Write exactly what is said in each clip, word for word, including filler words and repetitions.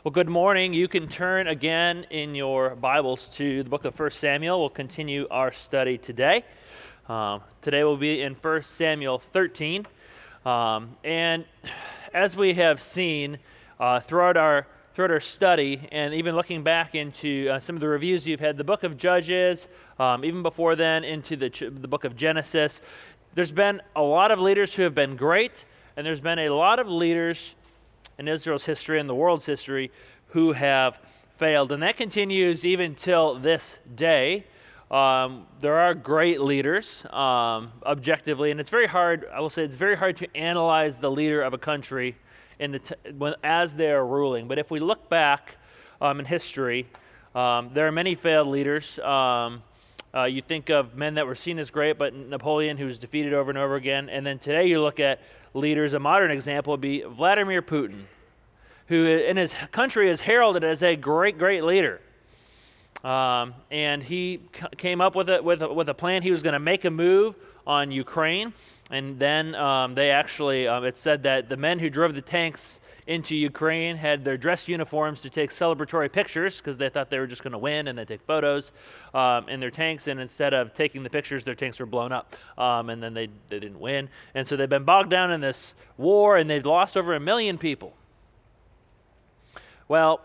Well, good morning. You can turn again in your Bibles to the book of First Samuel. We'll continue our study today. Um, today we'll be in First Samuel thirteen. Um, and as we have seen uh, throughout our throughout our study, and even looking back into uh, some of the reviews you've had, the book of Judges, um, even before then into the, the book of Genesis, there's been a lot of leaders who have been great, and there's been a lot of leaders in Israel's history and the world's history who have failed. And that continues even till this day. Um, there are great leaders, um, objectively, and it's very hard, I will say it's very hard to analyze the leader of a country in the t- when, as they are ruling. But if we look back um, in history, um, there are many failed leaders. Um, uh, you think of men that were seen as great, but Napoleon, who was defeated over and over again. And then today you look at leaders. A modern example would be Vladimir Putin, who in his country is heralded as a great, great leader. Um, and he c- came up with a, with a, with a plan. He was going to make a move on Ukraine. And then um, they actually, um, it said that the men who drove the tanks into Ukraine had their dress uniforms to take celebratory pictures because they thought they were just going to win, and they take photos um, in their tanks, and instead of taking the pictures, their tanks were blown up, um, and then they, they didn't win. And so they've been bogged down in this war, and they've lost over a million people. Well,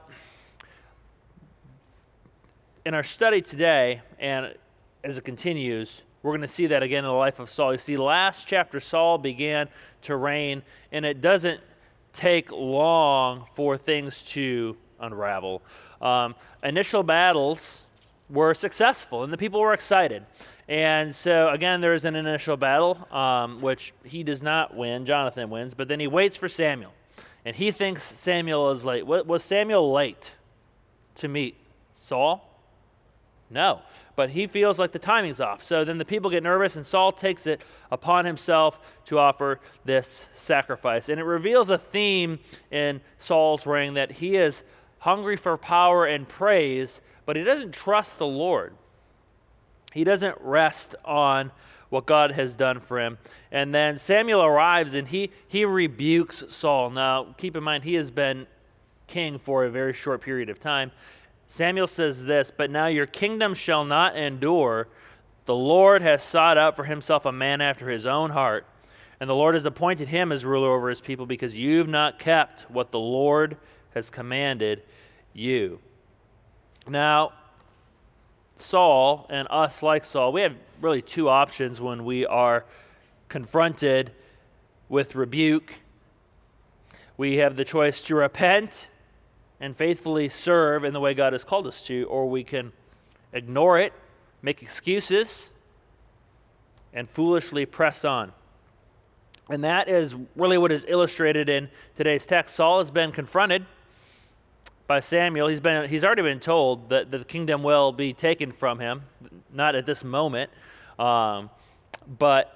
in our study today, and as it continues, we're going to see that again in the life of Saul. You see, last chapter, Saul began to reign, and it doesn't take long for things to unravel. Um, initial battles were successful, and the people were excited. And so, again, there is an initial battle, um, which he does not win. Jonathan wins, but then he waits for Samuel. And he thinks Samuel is late. Was Samuel late to meet Saul? No. But he feels like the timing's off. So then the people get nervous, and Saul takes it upon himself to offer this sacrifice. And it reveals a theme in Saul's reign, that he is hungry for power and praise, but he doesn't trust the Lord. He doesn't rest on what God has done for him. And then Samuel arrives, and he, he rebukes Saul. Now, keep in mind, he has been king for a very short period of time. Samuel says this, "But now your kingdom shall not endure. The Lord has sought out for himself a man after his own heart, and the Lord has appointed him as ruler over his people, because you've not kept what the Lord has commanded you." Now, Saul and us like Saul, we have really two options when we are confronted with rebuke. We have the choice to repent and faithfully serve in the way God has called us to, or we can ignore it, make excuses, and foolishly press on. And that is really what is illustrated in today's text. Saul has been confronted by Samuel. He's been he's already been told that the kingdom will be taken from him, not at this moment, um, but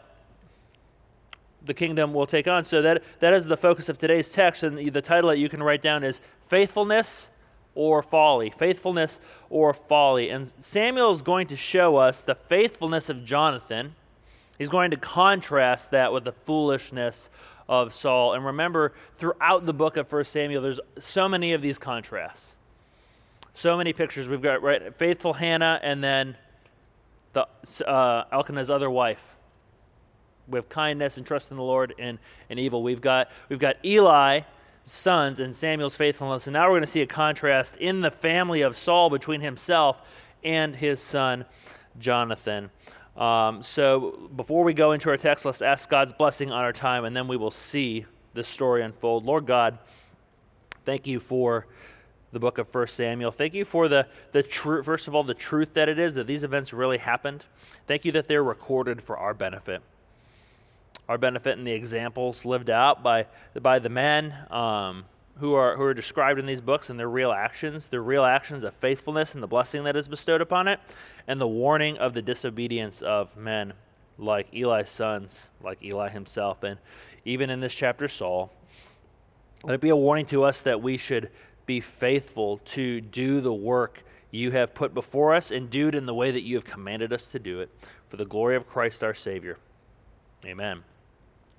the kingdom will take on. So that that is the focus of today's text, and the title that you can write down is Faithfulness or Folly. Faithfulness or Folly. And Samuel is going to show us the faithfulness of Jonathan. He's going to contrast that with the foolishness of Saul. And remember, throughout the book of First Samuel, there's so many of these contrasts. So many pictures. We've got right, faithful Hannah, and then the uh, Elkanah's other wife. We have kindness and trust in the Lord, and, and evil. We've got we've got Eli's sons and Samuel's faithfulness. And now we're going to see a contrast in the family of Saul between himself and his son Jonathan. Um, so before we go into our text, let's ask God's blessing on our time, and then we will see this story unfold. Lord God, thank you for the book of First Samuel. Thank you for the, the tr- first of all, the truth that it is, that these events really happened. Thank you that they're recorded for our benefit. Our benefit in the examples lived out by by the men um, who are who are described in these books, and their real actions, their real actions of faithfulness and the blessing that is bestowed upon it, and the warning of the disobedience of men like Eli's sons, like Eli himself, and even in this chapter, Saul. Let it be a warning to us that we should be faithful to do the work you have put before us, and do it in the way that you have commanded us to do it, for the glory of Christ our Savior. Amen.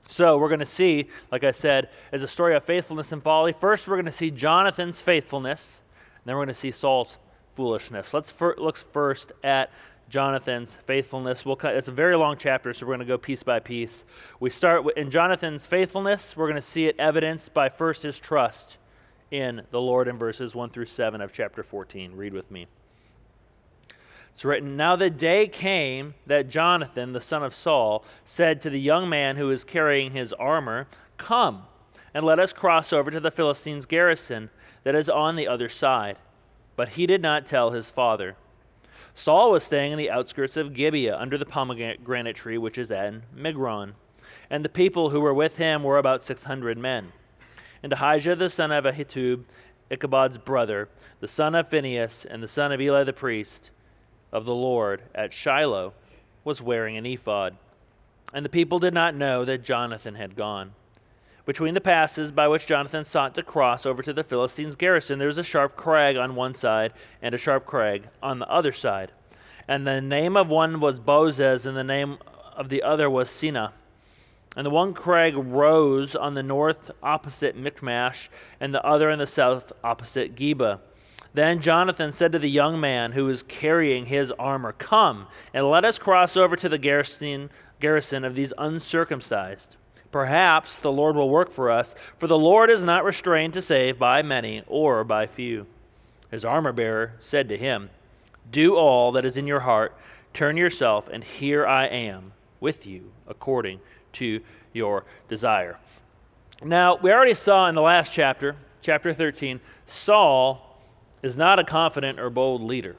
So we're going to see, like I said, as a story of faithfulness and folly. First, we're going to see Jonathan's faithfulness, and then we're going to see Saul's foolishness. Let's fir- look first at Jonathan's faithfulness. We'll cut, it's a very long chapter, so we're going to go piece by piece. We start with, in Jonathan's faithfulness, we're going to see it evidenced by first his trust in the Lord in verses one through seven of chapter fourteen. Read with me. It's written, "Now the day came that Jonathan, the son of Saul, said to the young man who was carrying his armor, 'Come, and let us cross over to the Philistines' garrison that is on the other side.' But he did not tell his father. Saul was staying in the outskirts of Gibeah under the pomegranate tree which is in Migron, and the people who were with him were about six hundred men. And Ahijah the son of Ahitub, Ichabod's brother, the son of Phinehas, and the son of Eli the priest of the Lord at Shiloh, was wearing an ephod. And the people did not know that Jonathan had gone. Between the passes by which Jonathan sought to cross over to the Philistines' garrison, there was a sharp crag on one side and a sharp crag on the other side. And the name of one was Bozez, and the name of the other was Sina. And the one crag rose on the north opposite Michmash, and the other in the south opposite Geba. Then Jonathan said to the young man who was carrying his armor, 'Come, and let us cross over to the garrison, garrison of these uncircumcised. Perhaps the Lord will work for us, for the Lord is not restrained to save by many or by few.' His armor-bearer said to him, 'Do all that is in your heart, turn yourself, and here I am with you, according to your desire.'" Now, we already saw in the last chapter, chapter thirteen, Saul is not a confident or bold leader.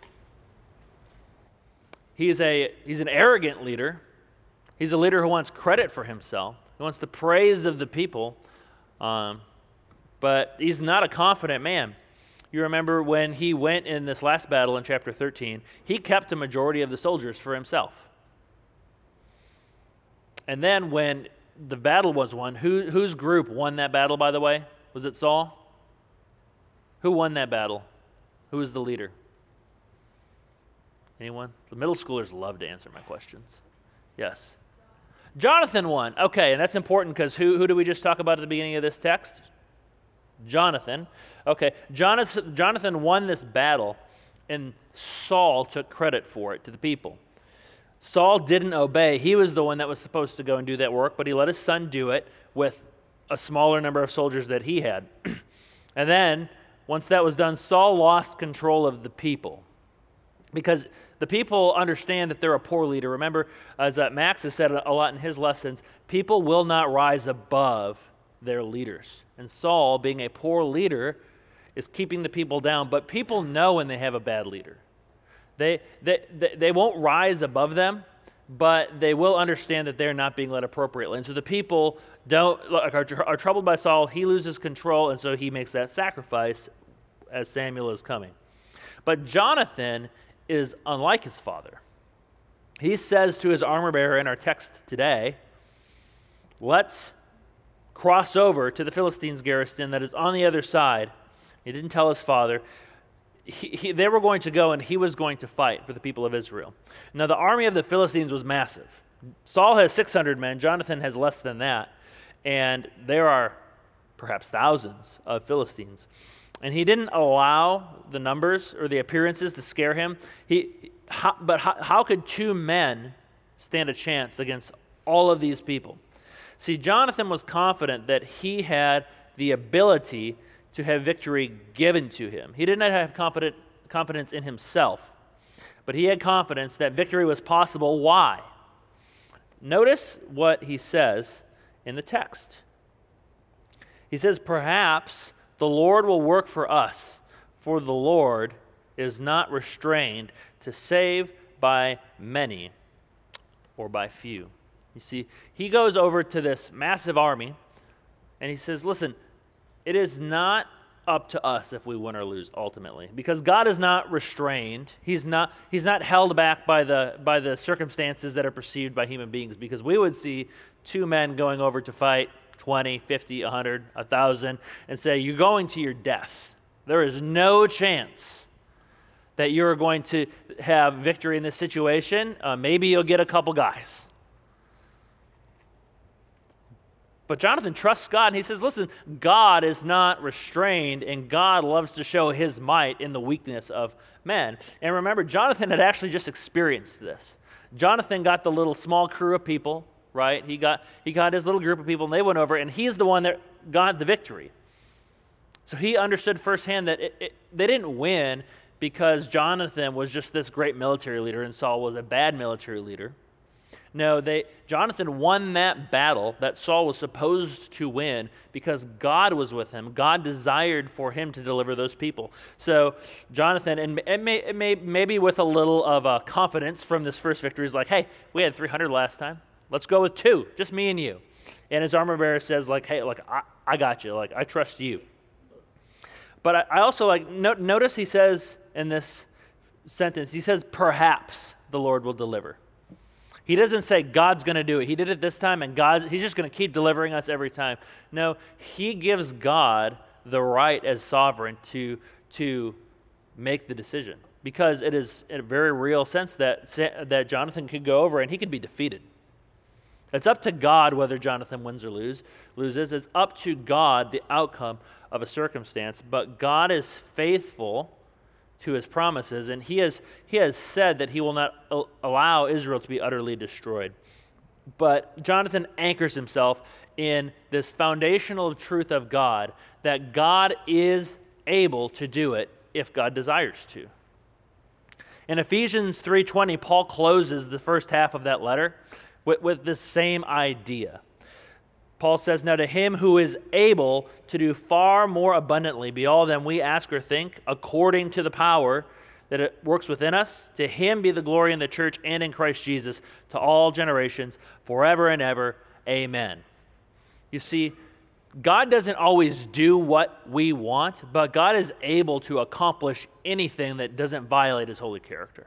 He's a he's an arrogant leader. He's a leader who wants credit for himself. He wants the praise of the people, um, but he's not a confident man. You remember when he went in this last battle in chapter thirteen, he kept a majority of the soldiers for himself. And then when the battle was won, who, whose group won that battle, by the way? Was it Saul? Who won that battle? Who was the leader? Anyone? The middle schoolers love to answer my questions. Yes. Jonathan won. Okay, and that's important because who, who did we just talk about at the beginning of this text? Jonathan. Okay, Jonathan, Jonathan won this battle, and Saul took credit for it to the people. Saul didn't obey. He was the one that was supposed to go and do that work, but he let his son do it with a smaller number of soldiers that he had. And then, once that was done, Saul lost control of the people because the people understand that they're a poor leader. Remember, as uh, Max has said a lot in his lessons, people will not rise above their leaders. And Saul, being a poor leader, is keeping the people down. But people know when they have a bad leader. They, they, they, they won't rise above them, but they will understand that they're not being led appropriately. And so the people don't are, are troubled by Saul. He loses control, and so he makes that sacrifice as Samuel is coming. But Jonathan is unlike his father. He says to his armor-bearer in our text today, "Let's cross over to the Philistines' garrison that is on the other side." He didn't tell his father. He, he, they were going to go, and he was going to fight for the people of Israel. Now, the army of the Philistines was massive. Saul has six hundred men. Jonathan has less than that. And there are perhaps thousands of Philistines. And he didn't allow the numbers or the appearances to scare him. He, how, but how, how could two men stand a chance against all of these people? See, Jonathan was confident that he had the ability to have victory given to him. He did not have confident, confidence in himself, but he had confidence that victory was possible. Why? Notice what he says in the text. He says, "Perhaps the Lord will work for us, for the Lord is not restrained to save by many or by few." You see, he goes over to this massive army, and he says, listen, it is not up to us if we win or lose ultimately, because God is not restrained. He's not he's not held back by the by the circumstances that are perceived by human beings, because we would see two men going over to fight twenty, fifty, one hundred, one thousand and say, "You're going to your death. There is no chance that you're going to have victory in this situation. Uh, maybe you'll get a couple guys." But Jonathan trusts God, and he says, listen, God is not restrained, and God loves to show his might in the weakness of men. And remember, Jonathan had actually just experienced this. Jonathan got the little small crew of people, right? He got he got his little group of people, and they went over, and he's the one that got the victory. So he understood firsthand that it, it, they didn't win because Jonathan was just this great military leader and Saul was a bad military leader. No, they Jonathan won that battle that Saul was supposed to win because God was with him. God desired for him to deliver those people. So Jonathan, and it may, it may, maybe with a little of uh, confidence from this first victory, is like, hey, we had three hundred last time. Let's go with two, just me and you. And his armor bearer says, like, hey, like I, I got you. Like, I trust you. But I, I also like no, notice he says in this sentence, he says, perhaps the Lord will deliver. He doesn't say God's going to do it. He did it this time, and God, he's just going to keep delivering us every time. No, he gives God the right as sovereign to, to make the decision, because it is in a very real sense that, that Jonathan could go over and he could be defeated. It's up to God whether Jonathan wins or lose, loses. It's up to God the outcome of a circumstance, but God is faithful to his promises, and he has he has said that he will not allow Israel to be utterly destroyed. But Jonathan anchors himself in this foundational truth of God, that God is able to do it if God desires to. In Ephesians three twenty, Paul closes the first half of that letter with, with this same idea. Paul says, now to him who is able to do far more abundantly beyond all than we ask or think, according to the power that it works within us, to him be the glory in the church and in Christ Jesus to all generations, forever and ever. Amen. You see, God doesn't always do what we want, but God is able to accomplish anything that doesn't violate his holy character.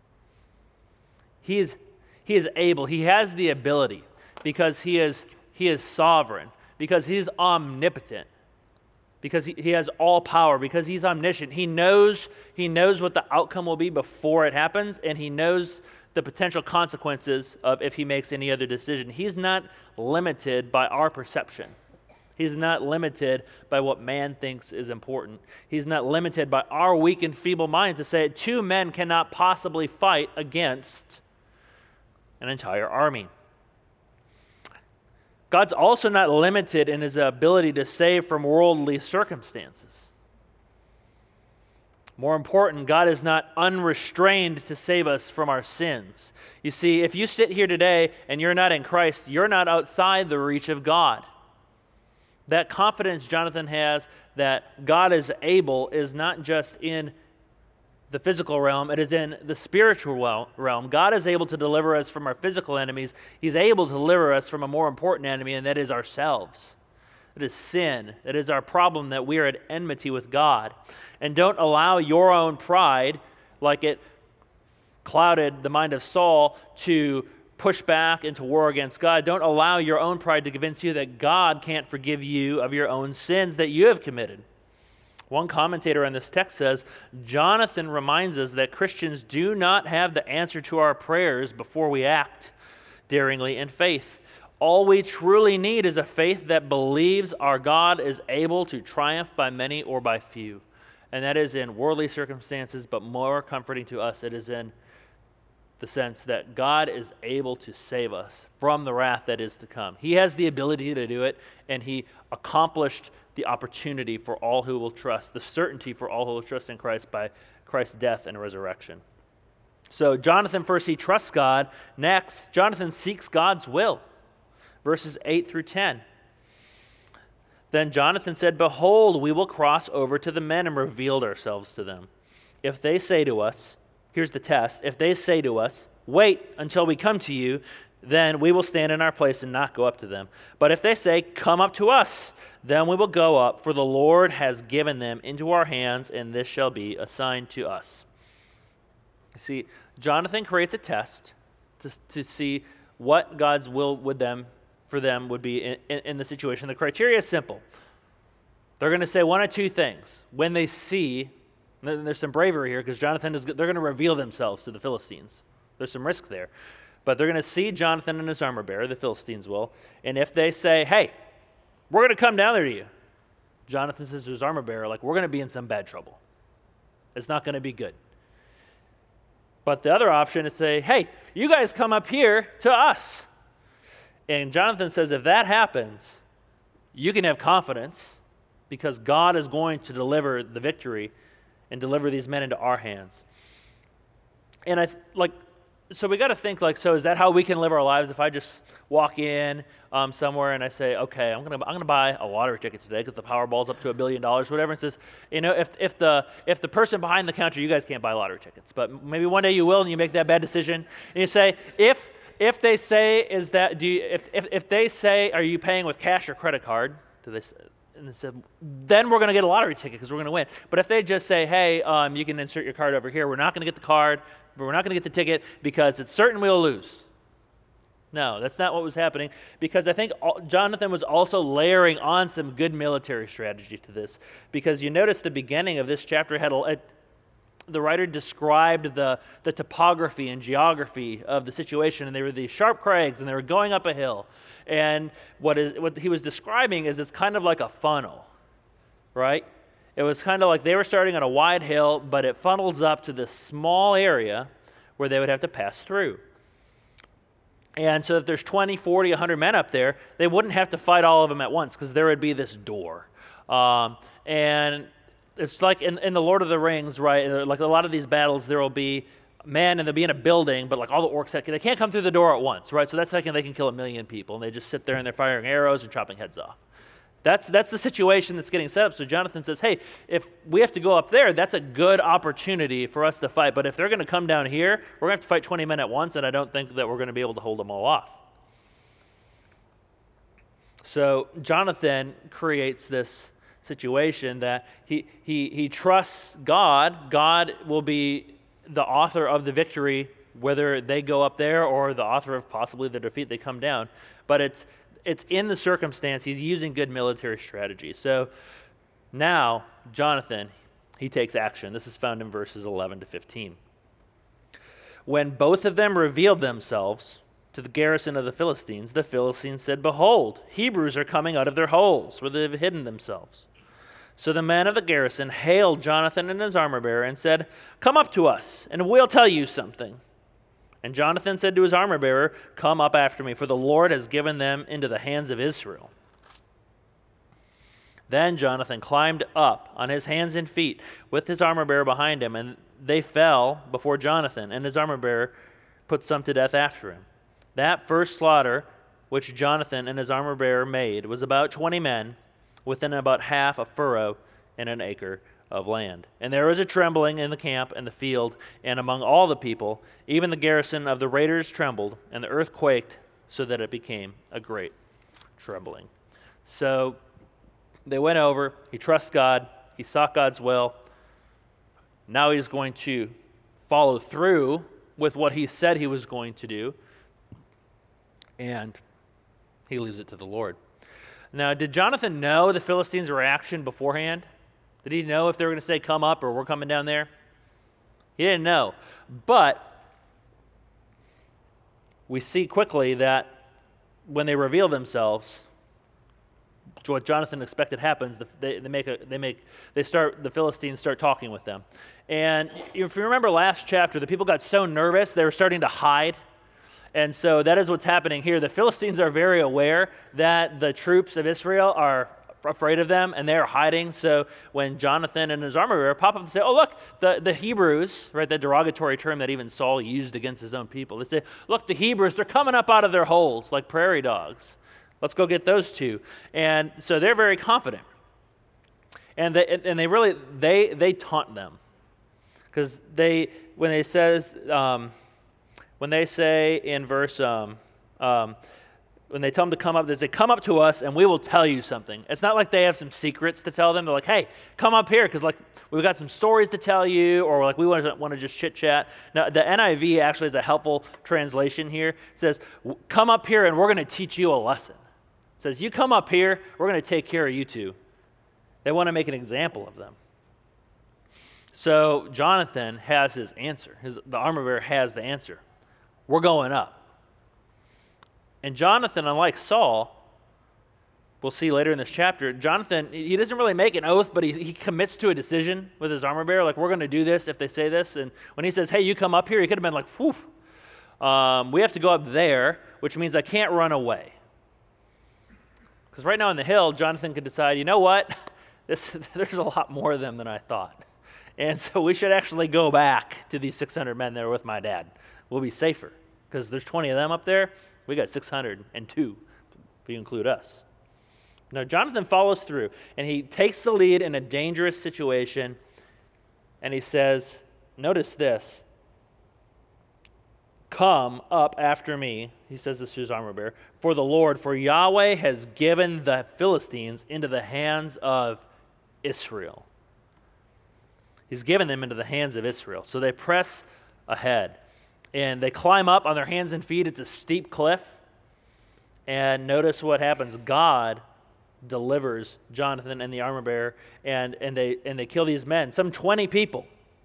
He is, he is able, he has the ability, because he is He is sovereign, because he's omnipotent, because he, he has all power, because he's omniscient. He knows, he knows what the outcome will be before it happens, and he knows the potential consequences of if he makes any other decision. He's not limited by our perception. He's not limited by what man thinks is important. He's not limited by our weak and feeble mind to say two men cannot possibly fight against an entire army. God's also not limited in his ability to save from worldly circumstances. More important, God is not unrestrained to save us from our sins. You see, if you sit here today and you're not in Christ, you're not outside the reach of God. That confidence Jonathan has that God is able is not just in the physical realm, it is in the spiritual realm. God is able to deliver us from our physical enemies. He's able to deliver us from a more important enemy, and that is ourselves. It is sin. It is our problem that we are at enmity with God. And don't allow your own pride, like it clouded the mind of Saul, to push back into war against God. Don't allow your own pride to convince you that God can't forgive you of your own sins that you have committed. One commentator on this text says, Jonathan reminds us that Christians do not have the answer to our prayers before we act daringly in faith. All we truly need is a faith that believes our God is able to triumph by many or by few. And that is in worldly circumstances, but more comforting to us, it is in the sense that God is able to save us from the wrath that is to come. He has the ability to do it, and he accomplished the opportunity for all who will trust, the certainty for all who will trust in Christ by Christ's death and resurrection. So Jonathan, first, he trusts God. Next, Jonathan seeks God's will. Verses eight through ten. Then Jonathan said, behold, we will cross over to the men and revealed ourselves to them. If they say to us, here's the test, if they say to us, wait until we come to you, then we will stand in our place and not go up to them. But if they say, come up to us, then we will go up, for the Lord has given them into our hands, and this shall be a sign to us. You see, Jonathan creates a test to, to see what God's will with them, for them would be in, in, in the situation. The criteria is simple. They're going to say one of two things. When they see, there's some bravery here because Jonathan is, they're going to reveal themselves to the Philistines. There's some risk there. But they're going to see Jonathan and his armor bearer, the Philistines will, and if they say, hey, we're going to come down there to you. Jonathan says to his armor bearer, like, we're going to be in some bad trouble. It's not going to be good. But the other option is say, hey, you guys come up here to us. And Jonathan says, if that happens, you can have confidence because God is going to deliver the victory and deliver these men into our hands. And I like, so we got to think like, so is that how we can live our lives? If I just walk in um, somewhere and I say, okay, I'm gonna I'm gonna buy a lottery ticket today because the Powerball's up to a billion dollars, whatever. And says, you know, if if the if the person behind the counter, you guys can't buy lottery tickets, but maybe one day you will, and you make that bad decision, and you say, if if they say is that do you if if, if they say, are you paying with cash or credit card? Do they? And they said, then we're going to get a lottery ticket because we're going to win. But if they just say, hey, um, you can insert your card over here, we're not going to get the card, but we're not going to get the ticket because it's certain we'll lose. No, that's not what was happening, because I think Jonathan was also layering on some good military strategy to this, because you notice the beginning of this chapter had a, the writer described the, the topography and geography of the situation, and they were these sharp crags, and they were going up a hill. And what is what he was describing is it's kind of like a funnel, right? It was kind of like they were starting on a wide hill, but it funnels up to this small area where they would have to pass through. And so if there's twenty, forty, one hundred men up there, they wouldn't have to fight all of them at once because there would be this door. Um, and it's like in, in the Lord of the Rings, right? Like a lot of these battles, there will be men and they'll be in a building, but like all the orcs, they can't come through the door at once, right? So that's like they can kill a million people, and they just sit there and they're firing arrows and chopping heads off. That's that's the situation that's getting set up. So Jonathan says, hey, if we have to go up there, that's a good opportunity for us to fight. But if they're going to come down here, we're going to have to fight twenty men at once, and I don't think that we're going to be able to hold them all off. So Jonathan creates this situation that he he he trusts God. God will be the author of the victory, whether they go up there or the author of possibly the defeat, they come down. But it's it's in the circumstance, he's using good military strategy. So now, Jonathan, he takes action. This is found in verses eleven to fifteen. When both of them revealed themselves to the garrison of the Philistines, the Philistines said, behold, Hebrews are coming out of their holes where they have hidden themselves. So the men of the garrison hailed Jonathan and his armor-bearer and said, come up to us, and we'll tell you something. And Jonathan said to his armor-bearer, come up after me, for the Lord has given them into the hands of Israel. Then Jonathan climbed up on his hands and feet with his armor-bearer behind him, and they fell before Jonathan, and his armor-bearer put some to death after him. That first slaughter which Jonathan and his armor-bearer made was about twenty men, within about half a furrow in an acre of land. And there was a trembling in the camp and the field and among all the people. Even the garrison of the raiders trembled, and the earth quaked, so that it became a great trembling. So they went over. He trusts God. He sought God's will. Now he's going to follow through with what he said he was going to do, and he leaves it to the Lord. Now, did Jonathan know the Philistines' reaction beforehand? Did he know if they were going to say, come up, or we're coming down there? He didn't know. But we see quickly that when they reveal themselves, what Jonathan expected happens. They, they make a, they make, they start, the Philistines start talking with them. And if you remember last chapter, the people got so nervous, they were starting to hide. And so that is what's happening here. The Philistines are very aware that the troops of Israel are afraid of them, and they're hiding. So when Jonathan and his armor-bearer pop up and say, oh, look, the, the Hebrews, right, that derogatory term that even Saul used against his own people. They say, look, the Hebrews, they're coming up out of their holes like prairie dogs. Let's go get those two. And so they're very confident. And they, and they really, they they taunt them. Because they, when they says, um, when they say in verse, um, um, when they tell them to come up, they say, come up to us and we will tell you something. It's not like they have some secrets to tell them. They're like, hey, come up here because like we've got some stories to tell you, or like we want to, want to just chit chat. Now, the N I V actually is a helpful translation here. It says, come up here and we're going to teach you a lesson. It says, you come up here, we're going to take care of you two. They want to make an example of them. So Jonathan has his answer. His, the armor bearer has the answer. We're going up. And Jonathan, unlike Saul, we'll see later in this chapter, Jonathan, he doesn't really make an oath, but he, he commits to a decision with his armor bearer, like, we're going to do this if they say this. And when he says, hey, you come up here, he could have been like, whew, um, we have to go up there, which means I can't run away. Because right now on the hill, Jonathan could decide, you know what, this, there's a lot more of them than I thought. And so we should actually go back to these six hundred men that are with my dad. We'll be safer, because there's twenty of them up there. We got six hundred two, if you include us. Now, Jonathan follows through, and he takes the lead in a dangerous situation, and he says, notice this, come up after me, he says this to his armor bearer, for the Lord, for Yahweh has given the Philistines into the hands of Israel. He's given them into the hands of Israel. So they press ahead, and they climb up on their hands and feet. It's a steep cliff, and notice what happens. God delivers Jonathan and the armor bearer, and, and they and they kill these men, some twenty people.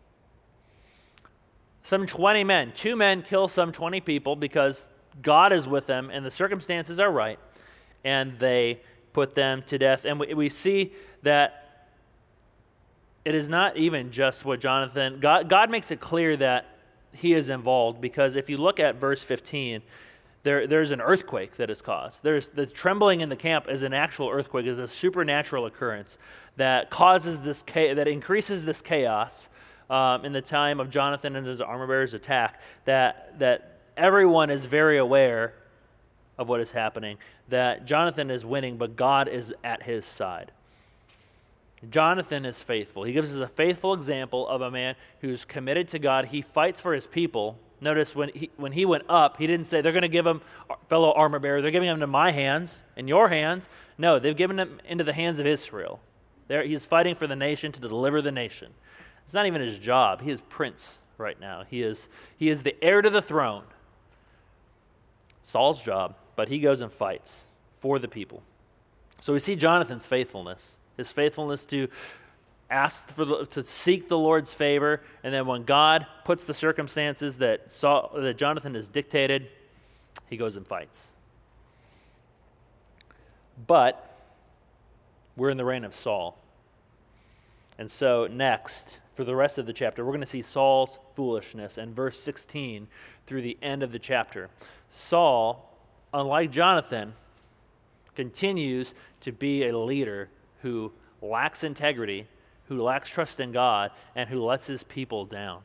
Some twenty men. Two men kill some twenty people because God is with them and the circumstances are right, and they put them to death. And we, we see that it is not even just what Jonathan, God, God makes it clear that he is involved, because if you look at verse fifteen, There, there's an earthquake that is caused. There's the trembling in the camp is an actual earthquake. It's a supernatural occurrence that causes this that increases this chaos um, in the time of Jonathan and his armor bearers' attack. That that everyone is very aware of what is happening. That Jonathan is winning, but God is at his side. Jonathan is faithful. He gives us a faithful example of a man who's committed to God. He fights for his people. Notice when he, when he went up, he didn't say, they're going to give him, fellow armor bearer, they're giving him to my hands and your hands. No, they've given him into the hands of Israel. There, he's fighting for the nation to deliver the nation. It's not even his job. He is prince right now. He is, he is the heir to the throne. Saul's job, but he goes and fights for the people. So we see Jonathan's faithfulness, his faithfulness to ask for the, to seek the Lord's favor, and then when God puts the circumstances that Saul, that Jonathan has dictated, he goes and fights. But we're in the reign of Saul. And so next, for the rest of the chapter, we're going to see Saul's foolishness in verse sixteen through the end of the chapter. Saul, unlike Jonathan, continues to be a leader who lacks integrity, who lacks trust in God, and who lets his people down.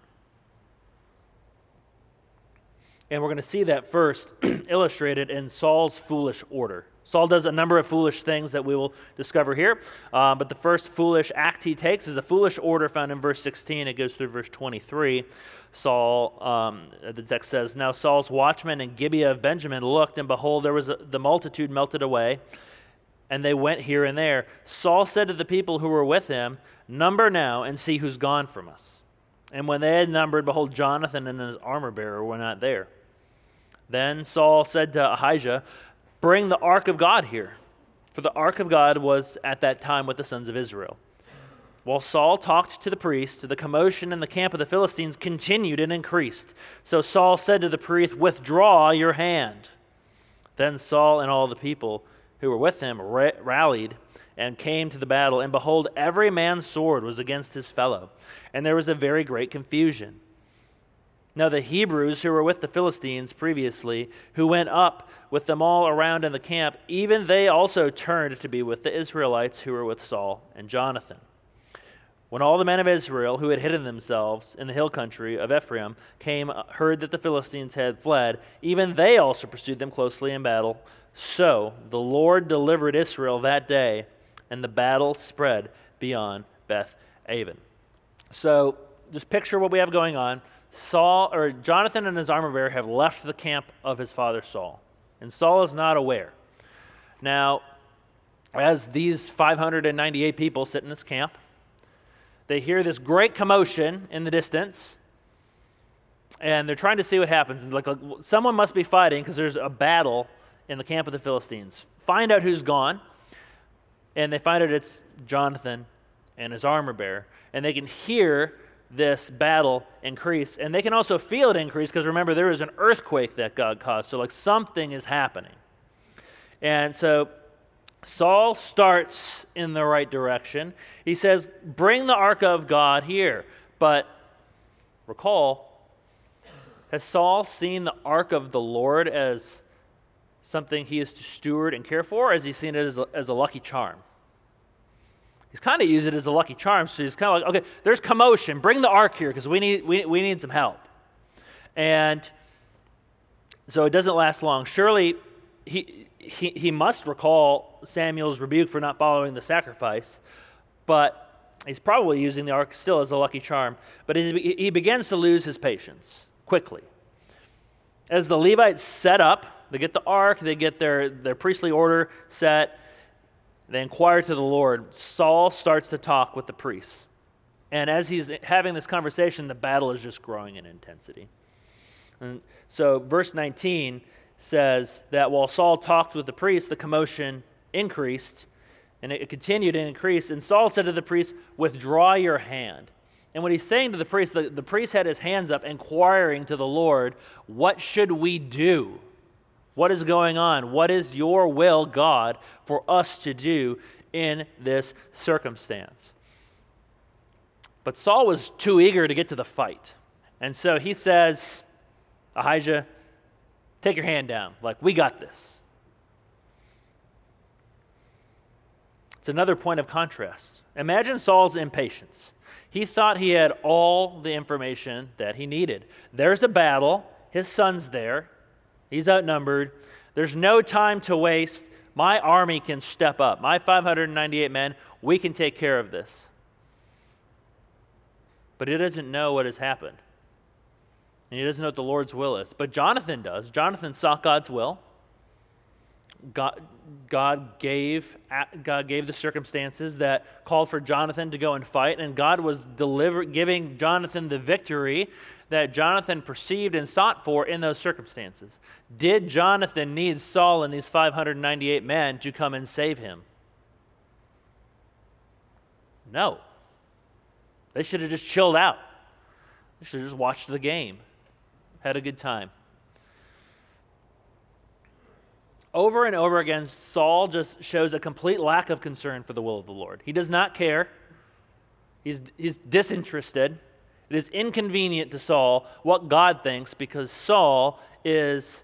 And we're going to see that first illustrated in Saul's foolish order. Saul does a number of foolish things that we will discover here, uh, but the first foolish act he takes is a foolish order found in verse sixteen. It goes through verse twenty-three. Saul, um, the text says, now Saul's watchmen in Gibeah of Benjamin looked, and behold, there was a, the multitude melted away, and they went here and there. Saul said to the people who were with him, number now and see who's gone from us. And when they had numbered, behold, Jonathan and his armor bearer were not there. Then Saul said to Ahijah, bring the ark of God here. For the ark of God was at that time with the sons of Israel. While Saul talked to the priest, the commotion in the camp of the Philistines continued and increased. So Saul said to the priest, withdraw your hand. Then Saul and all the people who were with him ra- rallied and came to the battle, and behold, every man's sword was against his fellow, and there was a very great confusion. Now the Hebrews who were with the Philistines previously, who went up with them all around in the camp, even they also turned to be with the Israelites who were with Saul and Jonathan. When all the men of Israel who had hidden themselves in the hill country of Ephraim came, heard that the Philistines had fled, even they also pursued them closely in battle. So the Lord delivered Israel that day, and the battle spread beyond Beth Aven. So just picture what we have going on. Saul or Jonathan and his armor bearer have left the camp of his father Saul, and Saul is not aware. Now, as these five hundred ninety-eight people sit in this camp, they hear this great commotion in the distance, and they're trying to see what happens. And like, like someone must be fighting because there's a battle in the camp of the Philistines. Find out who's gone, and they find out it's Jonathan and his armor bearer, and they can hear this battle increase, and they can also feel it increase because remember, there is an earthquake that God caused, so like something is happening. And so Saul starts in the right direction. He says, bring the ark of God here. But recall, has Saul seen the ark of the Lord as something he is to steward and care for, or has he seen it as a, as a lucky charm? He's kind of used it as a lucky charm, so he's kind of like, okay, there's commotion. Bring the ark here because we need, we, we need some help. And so it doesn't last long. Surely he, he, he must recall Samuel's rebuke for not following the sacrifice, but he's probably using the ark still as a lucky charm. But he, he begins to lose his patience quickly. As the Levites set up, they get the ark, they get their, their priestly order set, they inquire to the Lord. Saul starts to talk with the priests. And as he's having this conversation, the battle is just growing in intensity. And so verse nineteen says that while Saul talked with the priests, the commotion increased, and it continued to increase. And Saul said to the priest, withdraw your hand. And what he's saying to the priest, the, the priest had his hands up, inquiring to the Lord, what should we do? What is going on? What is your will, God, for us to do in this circumstance? But Saul was too eager to get to the fight. And so he says, Ahijah, take your hand down. Like, we got this. It's another point of contrast. Imagine Saul's impatience. He thought he had all the information that he needed. There's a battle. His son's there. He's outnumbered. There's no time to waste. My army can step up. My five hundred ninety-eight men, we can take care of this. But he doesn't know what has happened. And he doesn't know what the Lord's will is. But Jonathan does. Jonathan sought God's will. God, God gave God gave the circumstances that called for Jonathan to go and fight, and God was deliver, giving Jonathan the victory that Jonathan perceived and sought for in those circumstances. Did Jonathan need Saul and these five hundred ninety-eight men to come and save him? No. They should have just chilled out. They should have just watched the game, had a good time. Over and over again, Saul just shows a complete lack of concern for the will of the Lord. He does not care. He's, he's disinterested. It is inconvenient to Saul what God thinks because Saul is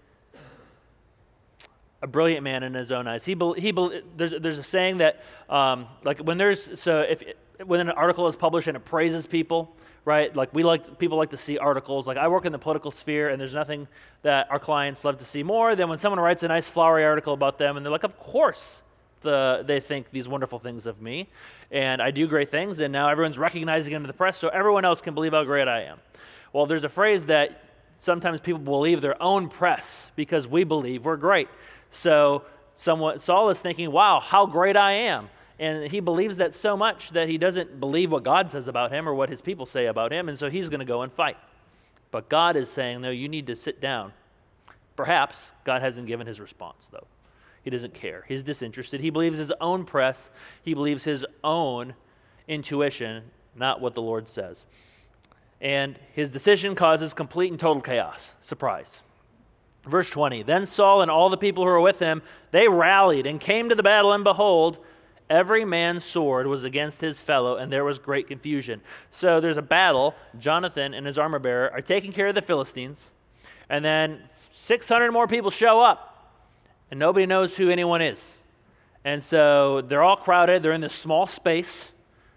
a brilliant man in his own eyes. He, he there's there's a saying that um, like when there's so if when an article is published and it praises people, right? Like we like people like to see articles. Like I work in the political sphere, and there's nothing that our clients love to see more than when someone writes a nice flowery article about them, and they're like, of course. The, they think these wonderful things of me, and I do great things, and now everyone's recognizing it in the press, so everyone else can believe how great I am. Well, there's a phrase that sometimes people believe their own press because we believe we're great. So someone, Saul is thinking, wow, how great I am. And he believes that so much that he doesn't believe what God says about him or what his people say about him, and so he's going to go and fight. But God is saying, no, you need to sit down. Perhaps God hasn't given his response, though. He doesn't care. He's disinterested. He believes his own press. He believes his own intuition, not what the Lord says. And his decision causes complete and total chaos. Surprise. Verse twenty, then Saul and all the people who were with him, they rallied and came to the battle, and behold, every man's sword was against his fellow, and there was great confusion. So there's a battle. Jonathan and his armor bearer are taking care of the Philistines, and then six hundred more people show up. And nobody knows who anyone is. And so they're all crowded. They're in this small space.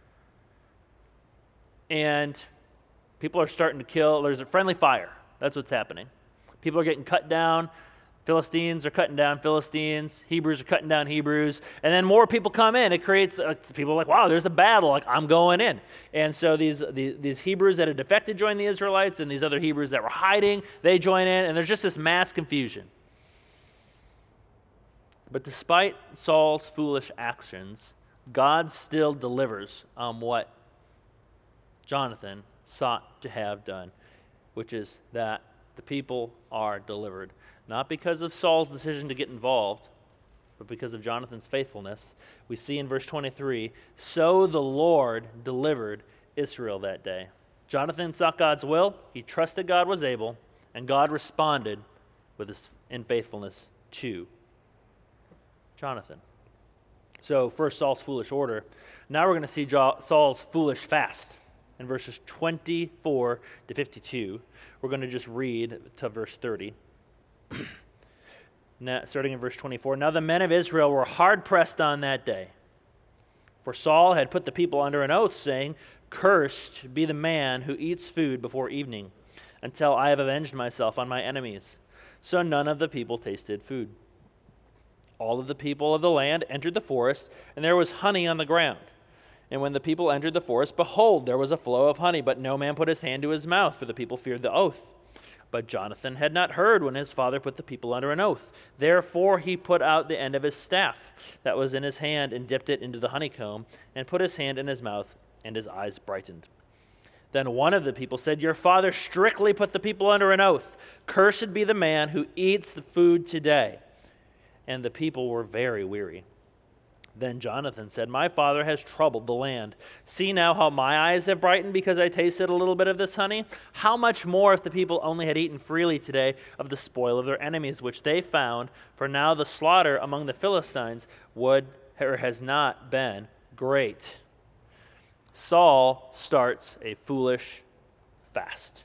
And people are starting to kill. There's a friendly fire. That's what's happening. People are getting cut down. Philistines are cutting down Philistines. Hebrews are cutting down Hebrews. And then more people come in. It creates, uh, people are like, wow, there's a battle. Like, I'm going in. And so these, these, these Hebrews that had defected join the Israelites, and these other Hebrews that were hiding, they join in. And there's just this mass confusion. But despite Saul's foolish actions, God still delivers on what Jonathan sought to have done, which is that the people are delivered. Not because of Saul's decision to get involved, but because of Jonathan's faithfulness. We see in verse twenty-three, so the Lord delivered Israel that day. Jonathan sought God's will, he trusted God was able, and God responded with his in faithfulness to Jonathan. So first Saul's foolish order. Now we're going to see Saul's foolish fast in verses twenty-four to fifty-two. We're going to just read to verse thirty. Now, starting in verse twenty-four. Now the men of Israel were hard pressed on that day. For Saul had put the people under an oath, saying, Cursed be the man who eats food before evening, until I have avenged myself on my enemies. So none of the people tasted food. All of the people of the land entered the forest, and there was honey on the ground. And when the people entered the forest, behold, there was a flow of honey, but no man put his hand to his mouth, for the people feared the oath. But Jonathan had not heard when his father put the people under an oath. Therefore he put out the end of his staff that was in his hand, and dipped it into the honeycomb, and put his hand in his mouth, and his eyes brightened. Then one of the people said, Your father strictly put the people under an oath. Cursed be the man who eats the food today. And the people were very weary. Then Jonathan said, My father has troubled the land. See now how my eyes have brightened because I tasted a little bit of this honey? How much more if the people only had eaten freely today of the spoil of their enemies, which they found, for now the slaughter among the Philistines would or has not been great. Saul starts a foolish fast.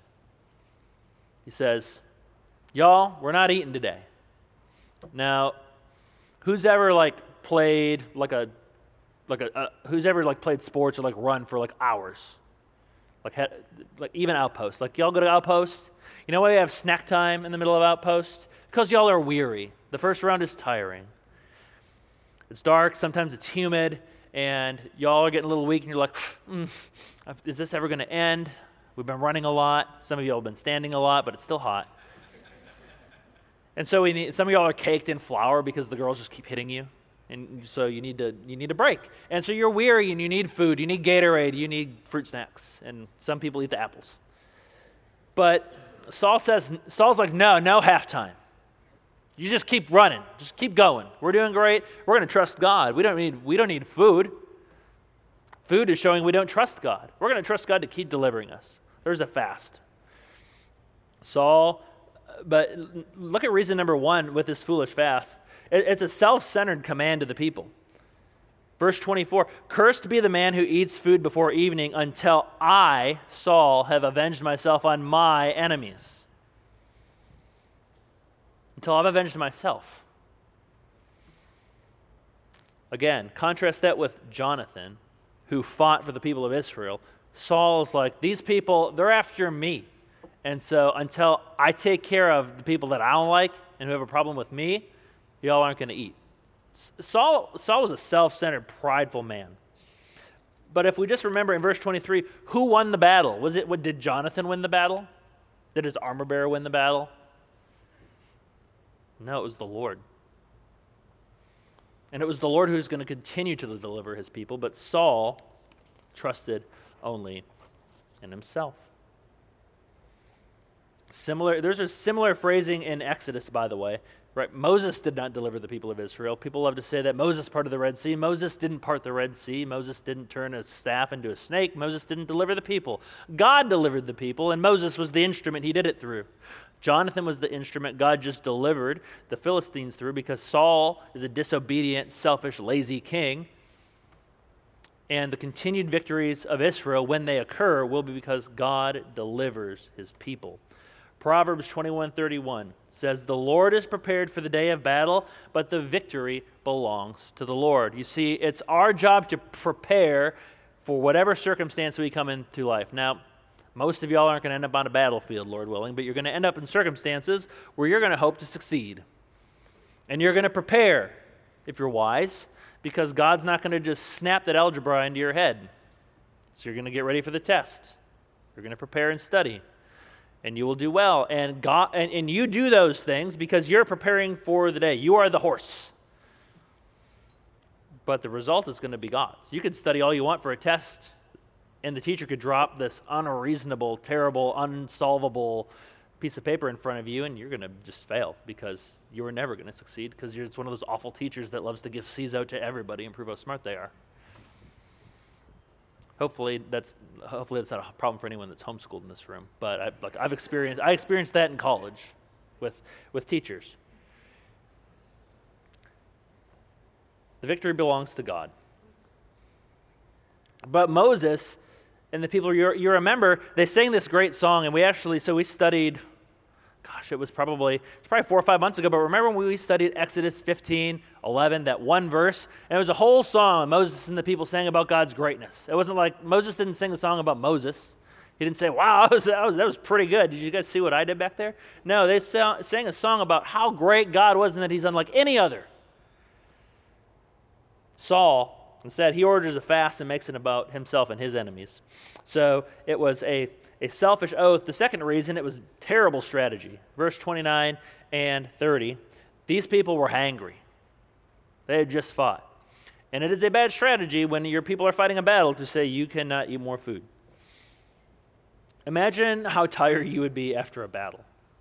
He says, Y'all, we're not eating today. Now, who's ever like played like a like a uh, who's ever like played sports or like run for like hours, like had, like even Outpost? Like y'all go to Outpost. You know why we have snack time in the middle of Outpost? Because y'all are weary. The first round is tiring. It's dark. Sometimes it's humid, and y'all are getting a little weak, and you're like, mm, "Is this ever going to end?" We've been running a lot. Some of y'all have been standing a lot, but it's still hot. And so we need, some of y'all are caked in flour because the girls just keep hitting you. And so you need to you need a break. And so you're weary and you need food. You need Gatorade. You need fruit snacks. And some people eat the apples. But Saul says, Saul's like, no, no halftime. You just keep running. Just keep going. We're doing great. We're going to trust God. We don't need we don't need food. Food is showing we don't trust God. We're going to trust God to keep delivering us. There's a fast. Saul, but look at reason number one with this foolish fast. It's a self-centered command to the people. Verse twenty-four, cursed be the man who eats food before evening until I, Saul, have avenged myself on my enemies. Until I've avenged myself. Again, contrast that with Jonathan, who fought for the people of Israel. Saul's like, these people, they're after me. And so until I take care of the people that I don't like and who have a problem with me, y'all aren't going to eat. Saul, Saul was a self-centered, prideful man. But if we just remember in verse twenty-three, who won the battle? Was it? Did Jonathan win the battle? Did his armor bearer win the battle? No, it was the Lord. And it was the Lord who's going to continue to deliver his people, but Saul trusted only in himself. Similar, there's a similar phrasing in Exodus, by the way. Right? Moses did not deliver the people of Israel. People love to say that Moses parted the Red Sea. Moses didn't part the Red Sea. Moses didn't turn a staff into a snake. Moses didn't deliver the people. God delivered the people, and Moses was the instrument he did it through. Jonathan was the instrument God just delivered the Philistines through because Saul is a disobedient, selfish, lazy king. And the continued victories of Israel, when they occur, will be because God delivers his people. Proverbs twenty-one thirty-one says, the Lord is prepared for the day of battle, but the victory belongs to the Lord. You see, it's our job to prepare for whatever circumstance we come into life. Now, most of y'all aren't going to end up on a battlefield, Lord willing, but you're going to end up in circumstances where you're going to hope to succeed. And you're going to prepare, if you're wise, because God's not going to just snap that algebra into your head. So you're going to get ready for the test. You're going to prepare and study. And you will do well. And God, and, and you do those things because you're preparing for the day. You are the horse. But the result is going to be God's. You could study all you want for a test, and the teacher could drop this unreasonable, terrible, unsolvable piece of paper in front of you, and you're going to just fail because you're never going to succeed because you're it's one of those awful teachers that loves to give C's out to everybody and prove how smart they are. Hopefully that's hopefully that's not a problem for anyone that's homeschooled in this room. But I, like I've experienced I experienced that in college with with teachers. The victory belongs to God. But Moses and the people, you, you remember, they sang this great song, and we actually, so we studied, gosh, it was probably, it's probably four or five months ago, but remember when we studied Exodus fifteen, eleven, that one verse? And it was a whole song, Moses and the people sang about God's greatness. It wasn't like, Moses didn't sing a song about Moses. He didn't say, wow, that was, that was, that was pretty good. Did you guys see what I did back there? No, they sang, sang a song about how great God was and that he's unlike any other. Saul, instead, he orders a fast and makes it about himself and his enemies. So it was a, a selfish oath. The second reason, it was terrible strategy. Verse twenty-nine and thirty, these people were hangry. They had just fought. And it is a bad strategy when your people are fighting a battle to say you cannot eat more food. Imagine how tired you would be after a battle.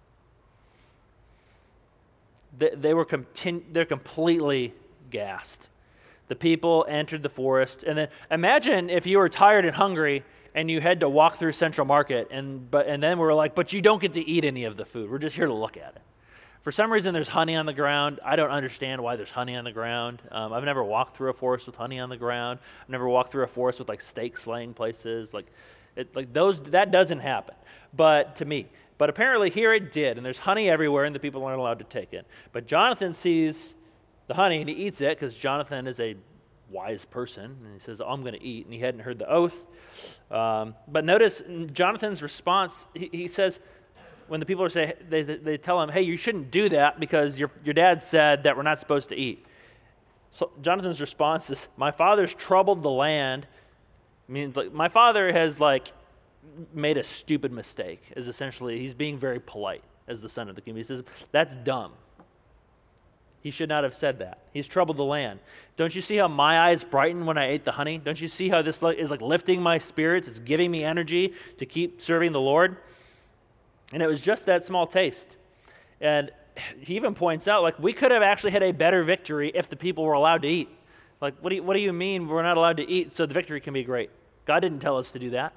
They, they were continu- they're completely gassed. The people entered the forest, and then imagine if you were tired and hungry and you had to walk through Central Market, and but and then we were like, but you don't get to eat any of the food. We're just here to look at it. For some reason, there's honey on the ground. I don't understand why there's honey on the ground. Um, I've never walked through a forest with honey on the ground. I've never walked through a forest with like snake slaying places. Like, it, like those that doesn't happen. But to me, but apparently here it did, and there's honey everywhere, and the people aren't allowed to take it. But Jonathan sees the honey, and he eats it because Jonathan is a wise person, and he says, oh, I'm going to eat, and he hadn't heard the oath. Um, but notice Jonathan's response, he, he says, when the people are say, they, they tell him, hey, you shouldn't do that because your, your dad said that we're not supposed to eat. So Jonathan's response is, my father's troubled the land, means like, my father has like made a stupid mistake, is essentially, he's being very polite as the son of the king. He says, that's dumb. He should not have said that. He's troubled the land. Don't you see how my eyes brighten when I ate the honey? Don't you see how this is like lifting my spirits? It's giving me energy to keep serving the Lord. And it was just that small taste. And he even points out, like, we could have actually had a better victory if the people were allowed to eat. Like, what do you, what do you mean we're not allowed to eat so the victory can be great? God didn't tell us to do that.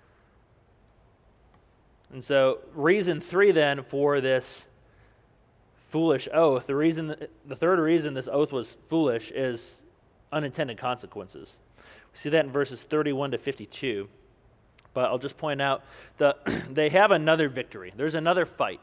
And so reason three then for this foolish oath, the reason, the third reason this oath was foolish is unintended consequences. We see that in verses thirty-one to fifty-two. But I'll just point out that they have another victory. There's another fight.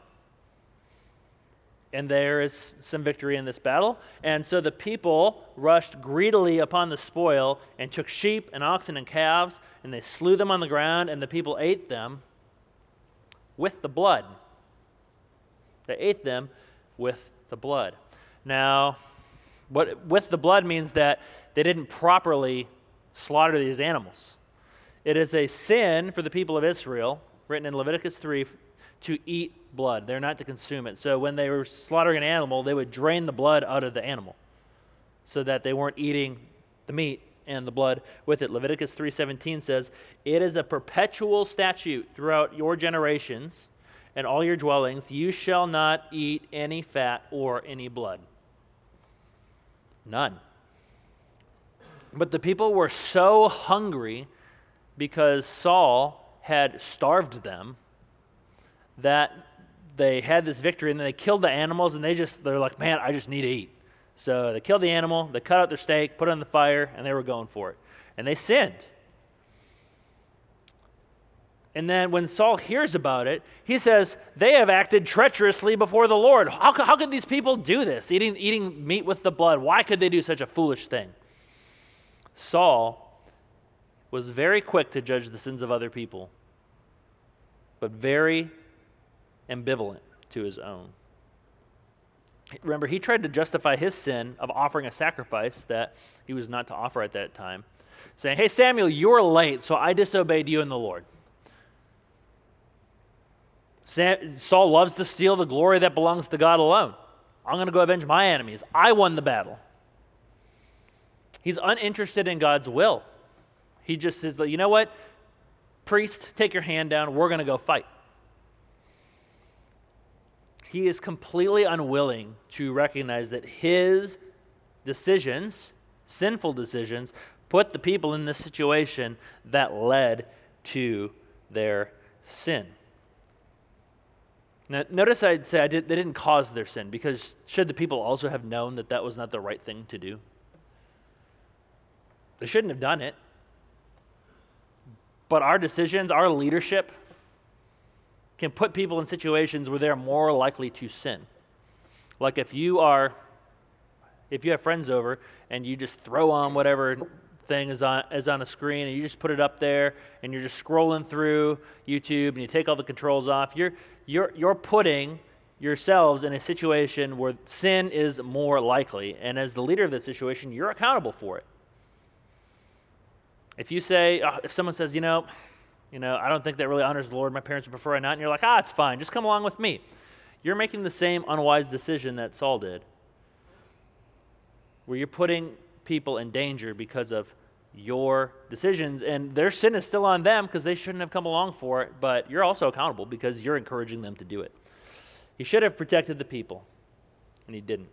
And there is some victory in this battle. And so the people rushed greedily upon the spoil and took sheep and oxen and calves, and they slew them on the ground, and the people ate them with the blood. They ate them with the blood. Now, what with the blood means that they didn't properly slaughter these animals. It is a sin for the people of Israel, written in Leviticus three, to eat blood. They're not to consume it. So when they were slaughtering an animal, they would drain the blood out of the animal so that they weren't eating the meat and the blood with it. Leviticus three seventeen says, it is a perpetual statute throughout your generations and all your dwellings. You shall not eat any fat or any blood. None. But the people were so hungry because Saul had starved them that they had this victory, and then they killed the animals, and they just, they're like, man, I just need to eat. So they killed the animal, they cut out their steak, put it on the fire, and they were going for it. And they sinned. And then when Saul hears about it, he says, they have acted treacherously before the Lord. How, how could these people do this, eating, eating meat with the blood? Why could they do such a foolish thing? Saul was very quick to judge the sins of other people, but very ambivalent to his own. Remember, he tried to justify his sin of offering a sacrifice that he was not to offer at that time, saying, hey, Samuel, you're late, so I disobeyed you and the Lord. Sam, Saul loves to steal the glory that belongs to God alone. I'm going to go avenge my enemies. I won the battle. He's uninterested in God's will. He just says, you know what? Priest, take your hand down. We're going to go fight. He is completely unwilling to recognize that his decisions, sinful decisions, put the people in this situation that led to their sin. Now, notice I'd say I did, they didn't cause their sin, because should the people also have known that that was not the right thing to do? They shouldn't have done it. But our decisions, our leadership, can put people in situations where they're more likely to sin. Like if you are, if you have friends over and you just throw on whatever thing is on is on a screen and you just put it up there and you're just scrolling through YouTube and you take all the controls off, you're you're you're putting yourselves in a situation where sin is more likely. And as the leader of that situation, you're accountable for it. If you say, uh, if someone says, you know, you know, I don't think that really honors the Lord, my parents would prefer I not, and you're like, ah, it's fine, just come along with me. You're making the same unwise decision that Saul did, where you're putting people in danger because of your decisions, and their sin is still on them because they shouldn't have come along for it, but you're also accountable because you're encouraging them to do it. He should have protected the people, and he didn't.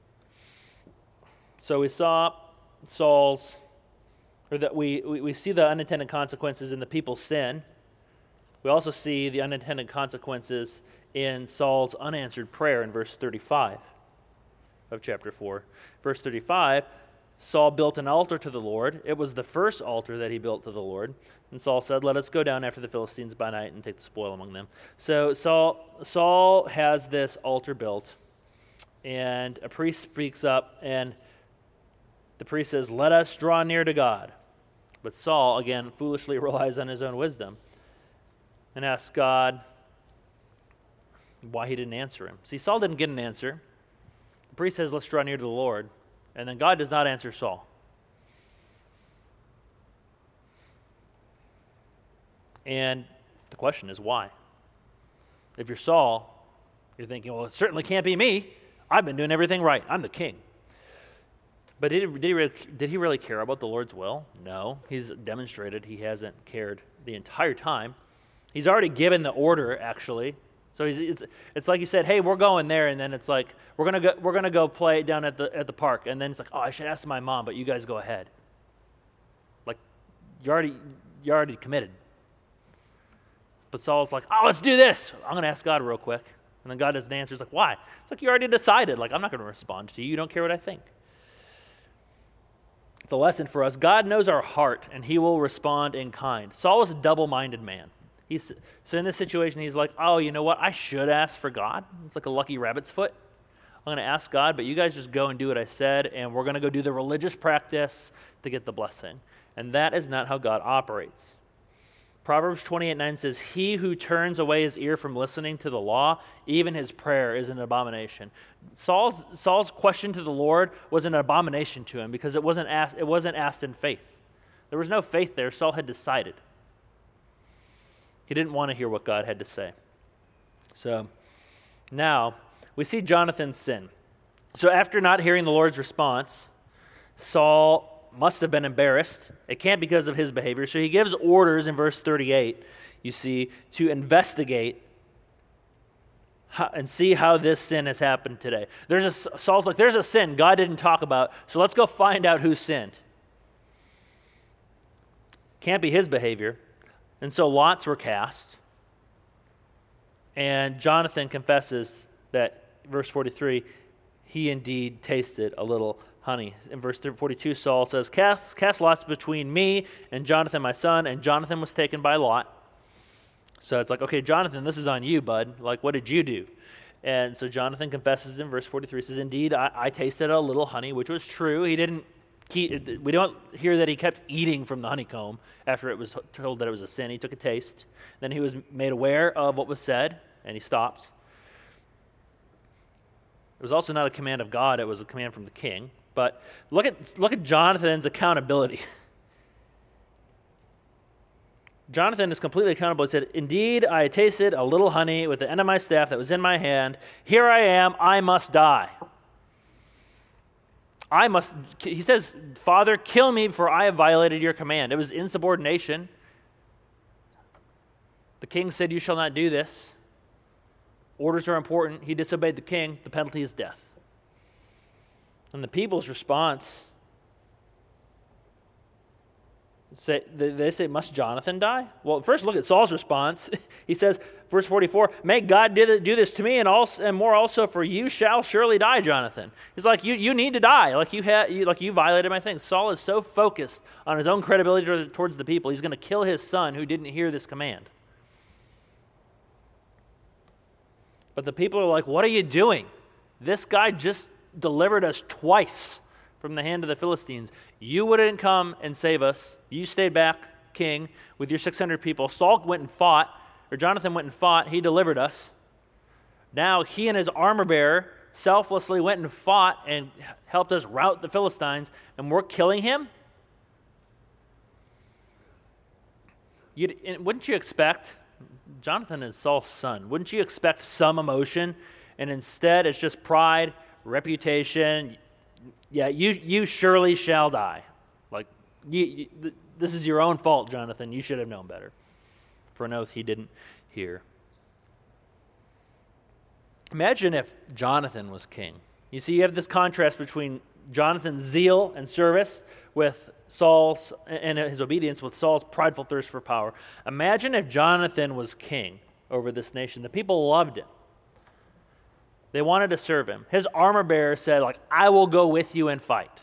So we saw Saul's, or that we, we, we see the unintended consequences in the people's sin. We also see the unintended consequences in Saul's unanswered prayer in verse thirty-five of chapter four. Verse thirty-five, Saul built an altar to the Lord. It was the first altar that he built to the Lord. And Saul said, let us go down after the Philistines by night and take the spoil among them. So Saul, Saul has this altar built, and a priest speaks up, and the priest says, let us draw near to God. But Saul, again, foolishly relies on his own wisdom and asks God why he didn't answer him. See, Saul didn't get an answer. The priest says, let's draw near to the Lord. And then God does not answer Saul. And the question is why? If you're Saul, you're thinking, well, it certainly can't be me. I've been doing everything right. I'm the king. But did he, did he, really, did he really care about the Lord's will? No. He's demonstrated he hasn't cared the entire time. He's already given the order, actually. So he's, it's it's like you said, hey, we're going there, and then it's like we're gonna go we're gonna go play down at the at the park, and then it's like, oh, I should ask my mom, but you guys go ahead. Like you already you already committed. But Saul's like, oh, let's do this. I'm gonna ask God real quick, and then God doesn't answer. It's like, why? It's like you already decided. Like I'm not gonna respond to you. You don't care what I think. It's a lesson for us. God knows our heart, and He will respond in kind. Saul was a double-minded man. He's, so in this situation, he's like, oh, you know what? I should ask for God. It's like a lucky rabbit's foot. I'm going to ask God, but you guys just go and do what I said, and we're going to go do the religious practice to get the blessing. And that is not how God operates. Proverbs twenty-eight nine says, he who turns away his ear from listening to the law, even his prayer is an abomination. Saul's, Saul's question to the Lord was an abomination to him because it wasn't asked, it wasn't asked in faith. There was no faith there. Saul had decided. He didn't want to hear what God had to say. So now we see Jonathan's sin. So after not hearing the Lord's response, Saul must have been embarrassed. It can't be because of his behavior. So he gives orders in verse thirty-eight, you see, to investigate how, and see how this sin has happened today. There's a, Saul's like, there's a sin God didn't talk about, so let's go find out who sinned. Can't be his behavior. And so lots were cast, and Jonathan confesses that, verse forty-three, he indeed tasted a little honey. In verse forty-two, Saul says, cast, cast lots between me and Jonathan, my son, and Jonathan was taken by lot. So it's like, okay, Jonathan, this is on you, bud. Like, what did you do? And so Jonathan confesses in verse forty-three, says, indeed, I, I tasted a little honey, which was true. He didn't He, we don't hear that he kept eating from the honeycomb after it was told that it was a sin. He took a taste. Then he was made aware of what was said, and he stops. It was also not a command of God. It was a command from the king. But look at look at Jonathan's accountability. Jonathan is completely accountable. He said, indeed, I tasted a little honey with the end of my staff that was in my hand. Here I am. I must die. I must, he says, Father, kill me, for I have violated your command. It was insubordination. The king said, you shall not do this. Orders are important. He disobeyed the king. The penalty is death. And the people's response Say, they say, must Jonathan die? Well, first look at Saul's response. He says, verse forty-four, may God do this to me and, also, and more also, for you shall surely die, Jonathan. He's like, you you need to die. Like you, had, you, like you violated my thing. Saul is so focused on his own credibility towards the people, he's going to kill his son who didn't hear this command. But the people are like, what are you doing? This guy just delivered us twice from the hand of the Philistines. You wouldn't come and save us. You stayed back, king, with your six hundred people. Saul went and fought, or Jonathan went and fought. He delivered us. Now he and his armor bearer selflessly went and fought and helped us rout the Philistines, and we're killing him? You'd, wouldn't you expect, Jonathan is Saul's son, wouldn't you expect some emotion? And instead it's just pride, reputation. Yeah, you you surely shall die. Like, you, you, this is your own fault, Jonathan. You should have known better. For an oath he didn't hear. Imagine if Jonathan was king. You see, you have this contrast between Jonathan's zeal and service with Saul's, and his obedience with Saul's prideful thirst for power. Imagine if Jonathan was king over this nation. The people loved him. They wanted to serve him. His armor bearer said, like, I will go with you and fight.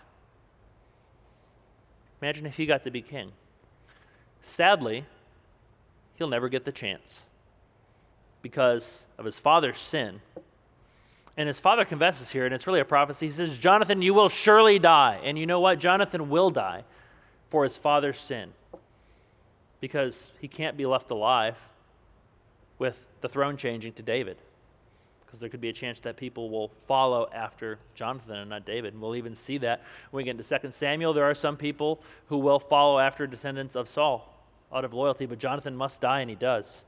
Imagine if he got to be king. Sadly, he'll never get the chance because of his father's sin. And his father confesses here, and it's really a prophecy. He says, Jonathan, you will surely die. And you know what? Jonathan will die for his father's sin because he can't be left alive with the throne changing to David. Because there could be a chance that people will follow after Jonathan and not David. And we'll even see that when we get into Second Samuel. There are some people who will follow after descendants of Saul out of loyalty, but Jonathan must die, and he does.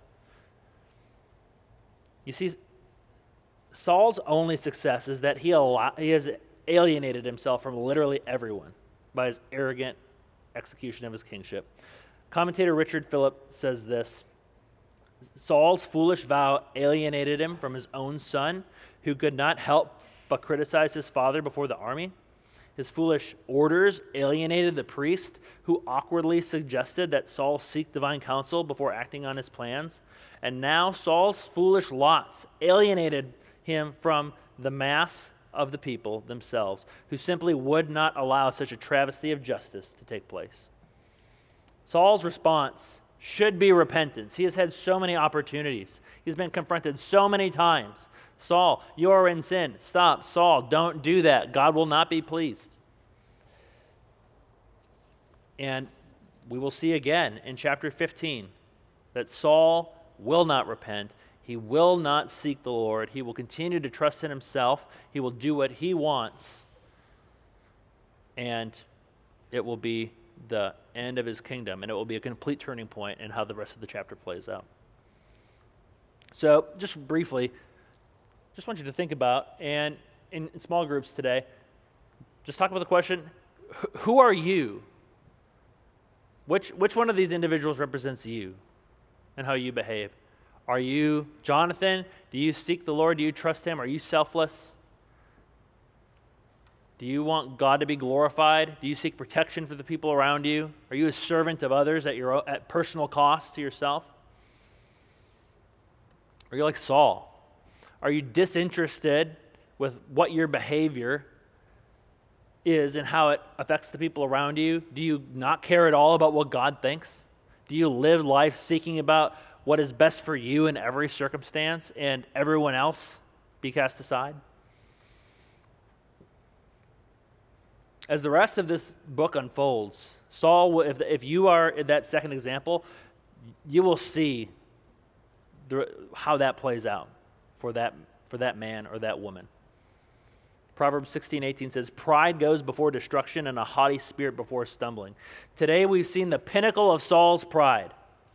You see, Saul's only success is that he, allow, he has alienated himself from literally everyone by his arrogant execution of his kingship. Commentator Richard Phillip says this: Saul's foolish vow alienated him from his own son, who could not help but criticize his father before the army. His foolish orders alienated the priest, who awkwardly suggested that Saul seek divine counsel before acting on his plans. And now Saul's foolish lots alienated him from the mass of the people themselves, who simply would not allow such a travesty of justice to take place. Saul's response should be repentance. He has had so many opportunities. He's been confronted so many times. Saul, you are in sin. Stop. Saul, don't do that. God will not be pleased. And we will see again in chapter fifteen that Saul will not repent. He will not seek the Lord. He will continue to trust in himself. He will do what he wants. And it will be the end of his kingdom, and it will be a complete turning point in how the rest of the chapter plays out. So, just briefly, just want you to think about, and in, in small groups today, just talk about the question, who are you? Which, which one of these individuals represents you and how you behave? Are you Jonathan? Do you seek the Lord? Do you trust him? Are you selfless? Do you want God to be glorified? Do you seek protection for the people around you? Are you a servant of others at your at personal cost to yourself? Are you like Saul? Are you disinterested with what your behavior is and how it affects the people around you? Do you not care at all about what God thinks? Do you live life seeking about what is best for you in every circumstance and everyone else be cast aside? As the rest of this book unfolds, Saul, if, if you are in that second example, you will see the, how that plays out for that, for that man or that woman. Proverbs sixteen eighteen says, pride goes before destruction and a haughty spirit before stumbling. Today we've seen the pinnacle of Saul's pride.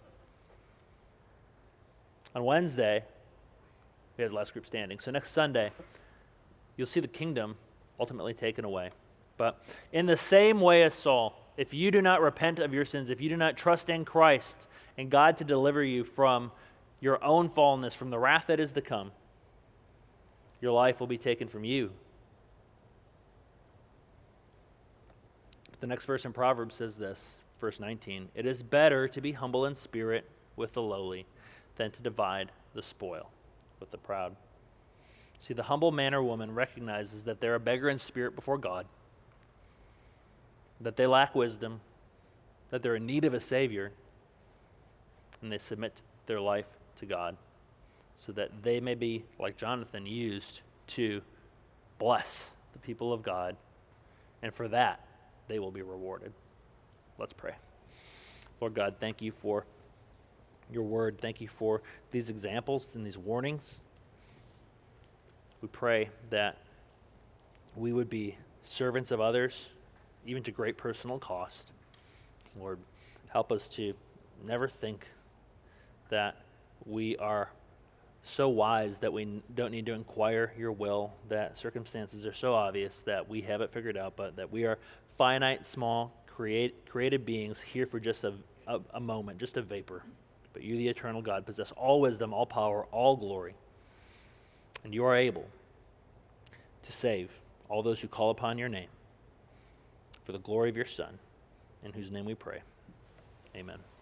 On Wednesday, we had the last group standing. So next Sunday, you'll see the kingdom ultimately taken away. But in the same way as Saul, if you do not repent of your sins, if you do not trust in Christ and God to deliver you from your own fallenness, from the wrath that is to come, your life will be taken from you. The next verse in Proverbs says this, verse nineteen, it is better to be humble in spirit with the lowly than to divide the spoil with the proud. See, the humble man or woman recognizes that they're a beggar in spirit before God, that they lack wisdom, that they're in need of a Savior, and they submit their life to God so that they may be, like Jonathan, used to bless the people of God, and for that, they will be rewarded. Let's pray. Lord God, thank you for your word. Thank you for these examples and these warnings. We pray that we would be servants of others, even to great personal cost. Lord, help us to never think that we are so wise that we don't need to inquire your will, that circumstances are so obvious that we have it figured out, but that we are finite, small, create, created beings here for just a, a, a moment, just a vapor. But you, the eternal God, possess all wisdom, all power, all glory. And you are able to save all those who call upon your name for the glory of your Son, in whose name we pray. Amen.